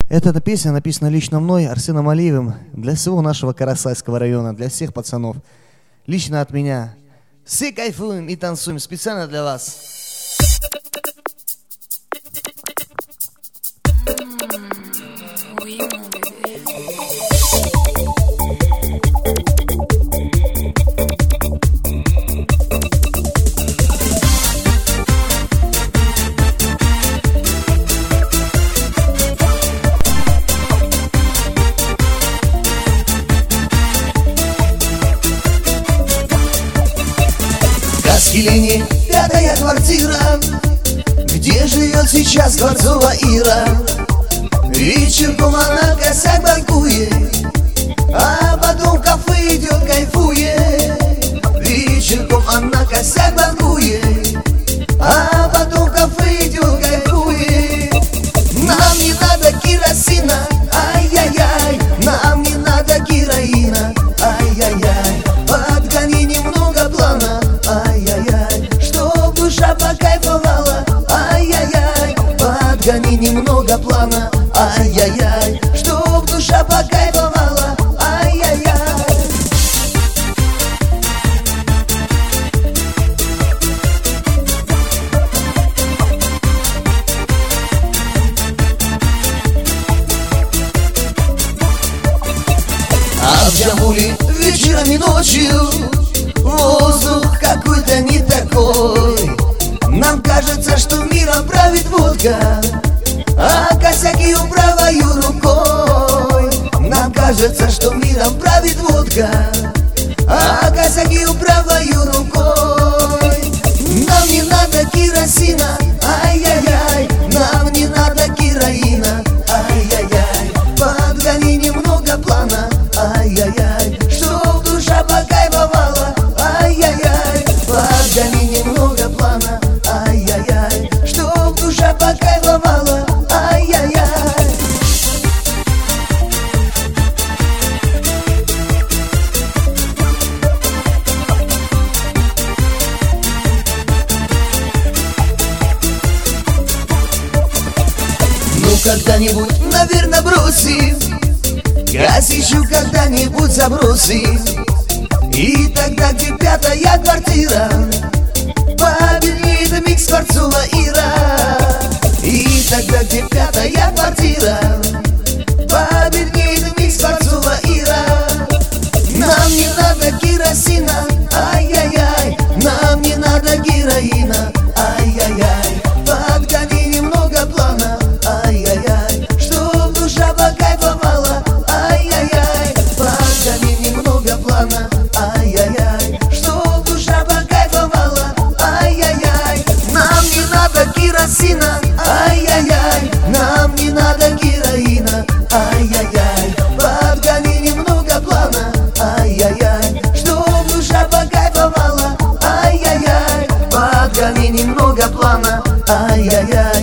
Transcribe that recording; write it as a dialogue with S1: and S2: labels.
S1: Эта песня написана лично мной, Арсеном Алиевым, для всего нашего Карасайского района, для всех пацанов. Лично от меня. Все кайфуем и танцуем специально для вас.
S2: Каскелине, 5-я квартира, где живет сейчас Скворцова Ира. Вечерком она косяк банкует, а потом в кафе идет кайфует. Вечерком она косяк банкует, а потом в кафе идет кайфует. Нам не надо керосина, ай-яй-яй, нам не надо героина, ай-яй-яй. Подгони немного плана, ай-яй-яй, чтоб душа покайфовала, ай-яй-яй. Подгони немного плана, ай-яй-яй, чтоб душа покайфовала, ай-яй-яй. А в Джамуле вечером и ночью воздух какой-то не такой. Нам кажется, что миром правит водка, а косяк ее правою рукой. Нам кажется, что миром правит водка, а косяк ее правою рукой. Нам не надо керосина, ай-яй-яй, нам не надо героина, ай-яй-яй. Подгони немного плана, ай-яй-яй, чтоб душа покайфовала, ай-яй-яй. Подгони немного плана, ай-яй-яй, чтоб душа покайфовала, ай-яй-яй. Ну когда-нибудь, наверное, бросим, Гасищу когда-нибудь забросим. И тогда, где 5-я квартира, победит микс Скворцова Ира. И тогда, где 5-я квартира, победит микс Скворцова Ира. Нам не надо керосина, ай-яй-яй, нам не надо героина, ай-яй-яй. Подгони немного плана, ай-яй-яй, чтоб душа покайфовала, ай-яй-яй. Подгони немного плана, ай-яй-яй, чтоб душа покайфовала, ай-яй-яй. Нам не надо керосина, ай-яй-яй, нам не надо героина, ай-яй-яй. Подгони немного плана, ай-яй-яй, чтоб душа покайфовала, ай-яй-яй. Подгони немного плана, ай-яй-яй.